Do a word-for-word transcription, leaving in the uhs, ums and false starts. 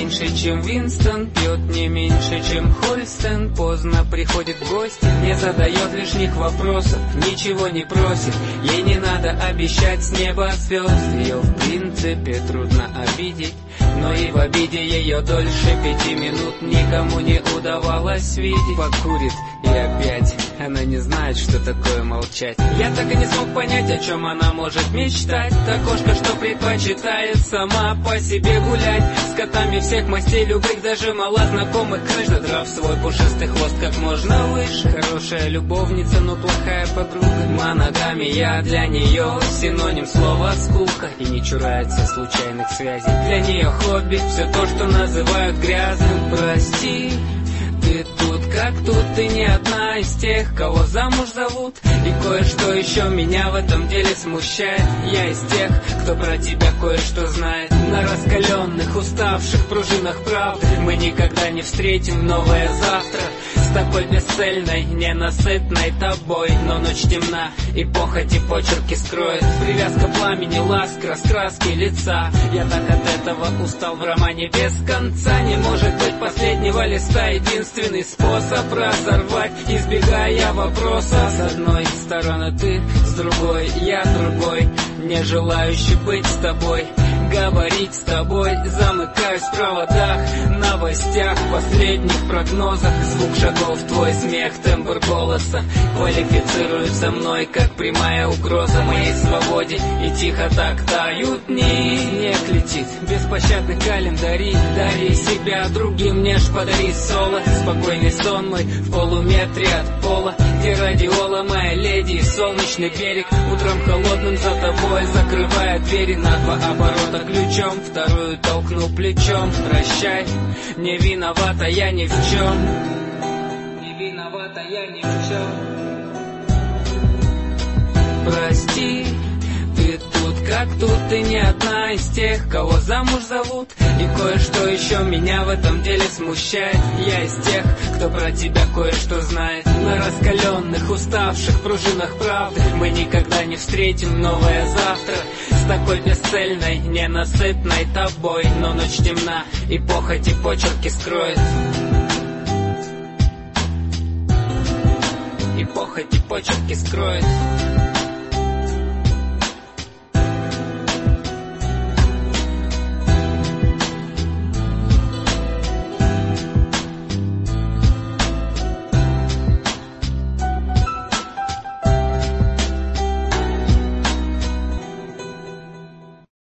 меньше, чем Винстон, пьет не меньше, чем Хольстен. Поздно приходит в гости, не задает лишних вопросов, ничего не просит. Ей не надо обещать с неба звезд. Ее в принципе трудно обидеть, но и в обиде ее дольше пяти минут никому не удавалось видеть. Покурит и опять она не знает, что такое молчать. Я так и не смог понять, о чем она может мечтать. Та кошка, что предпочитает сама по себе гулять, с котами всех мастей, любых, даже малознакомых крыш, задрав свой пушистый хвост как можно выше. Хорошая любовница, но плохая подруга. Моногамия для нее синоним слова скука, и не чурается случайных связей. Для нее хобби все то, что называют грязным. Прости, ты тут как тут, ты не одна из тех, кого замуж зовут. И кое-что еще меня в этом деле смущает. Я из тех, кто про тебя кое-что знает. На раскаленных, уставших пружинах правды мы никогда не встретим новое завтра с такой бесцельной, ненасытной тобой. Но ночь темна, и похоть и почерки скроет. Привязка пламени, ласка, раскраски лица. Я так от этого устал в романе без конца. Не может быть последнего листа единственный способ разорвать, избегая вопроса. С одной стороны ты, с другой я другой, не желающий быть с тобой, говорить с тобой. Замыкаюсь в проводах, новостях, последних прогнозах. Звук шагов, твой смех, тембр голоса квалифицируют со мной как прямая угроза моей свободе. И тихо так тают дни. Снег летит, беспощадный календари. Дари себя другим, мне ж подари соло. Спокойный сон мой в полуметре от пола, где радиола моя леди и солнечный берег. Утром холодным за тобой закрывая двери на два оборота ключом, вторую толкну плечом. Прощай, не виновата я ни в чем. Не виновата я ни в чем. Прости, ты тут как тут, ты не одна из тех, кого замуж зовут. И кое-что еще меня в этом деле смущает. Я из тех, кто про тебя кое-что знает. На раскаленных, уставших пружинах правды мы никогда не встретим новое завтра с такой бесцельной, ненасытной тобой. Но ночь темна, и похоть и почерки скроет. И похоть и почерки скроет.